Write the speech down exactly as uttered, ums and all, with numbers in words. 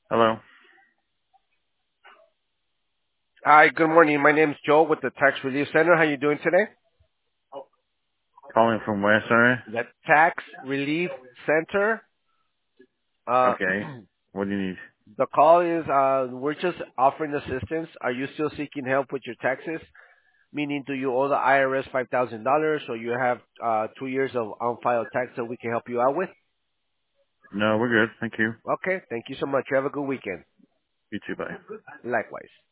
Hello. Hi, good morning. My name is Joe with the Tax Relief Center. How you doing today? Calling from where, sorry? The Tax Relief Center. Uh, Okay. What do you need? the call is, uh, we're just offering assistance. Are you still seeking help with your taxes? Meaning, do you owe the I R S five thousand dollars or you have uh, two years of unfiled tax that we can help you out with? No, we're good. Thank you. Okay, thank you so much. You have a good weekend. You too, bye. Likewise.